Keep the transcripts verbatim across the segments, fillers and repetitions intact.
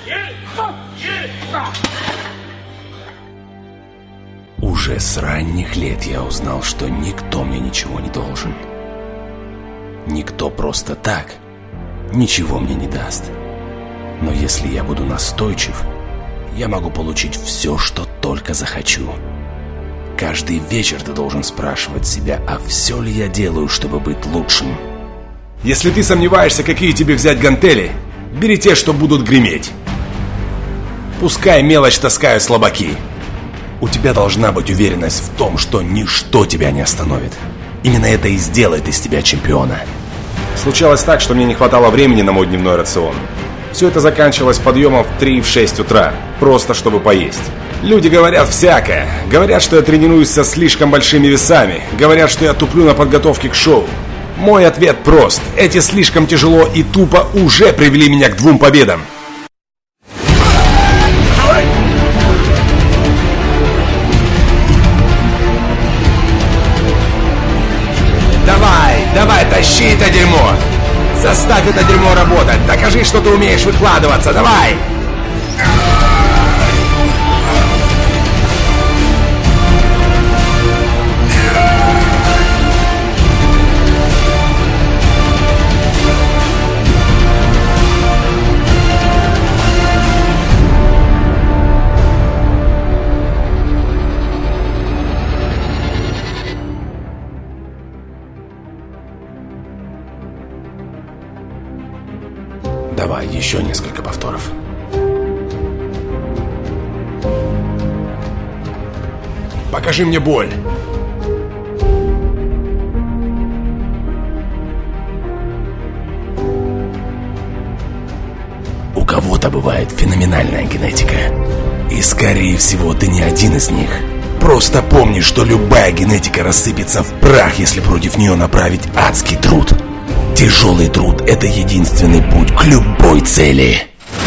Уже с ранних лет я узнал, что никто мне ничего не должен. Никто просто так ничего мне не даст. Но если я буду настойчив, я могу получить все, что только захочу. Каждый вечер ты должен спрашивать себя, а все ли я делаю, чтобы быть лучшим? Если ты сомневаешься, какие тебе взять гантели, бери те, что будут греметь. Пускай мелочь таскают слабаки. У тебя должна быть уверенность в том, что ничто тебя не остановит. Именно это и сделает из тебя чемпиона. Случалось так, что мне не хватало времени на мой дневной рацион. Все это заканчивалось подъемом в три-шесть утра, просто чтобы поесть. Люди говорят всякое. Говорят, что я тренируюсь со слишком большими весами. Говорят, что я туплю на подготовке к шоу. Мой ответ прост. Эти слишком тяжело и тупо уже привели меня к двум победам. Давай, давай, тащи это дерьмо. Заставь это дерьмо работать. Докажи, что ты умеешь выкладываться. Давай. Давай, еще несколько повторов. Покажи мне боль. У кого-то бывает феноменальная генетика. И, скорее всего, ты не один из них. Просто помни, что любая генетика рассыпется в прах, если против нее направить адский труд. Тяжелый труд – это единственный путь к любой цели.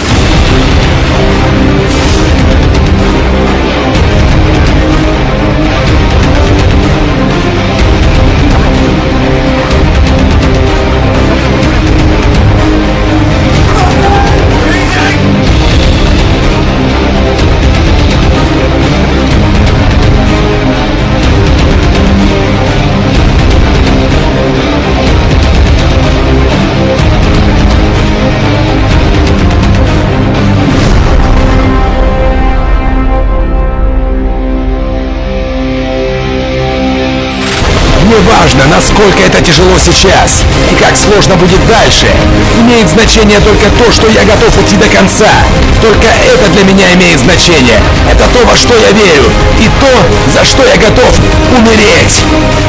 Неважно, насколько это тяжело сейчас и как сложно будет дальше. Имеет значение только то, что я готов идти до конца. Только это для меня имеет значение. Это то, во что я верю. И то, за что я готов умереть.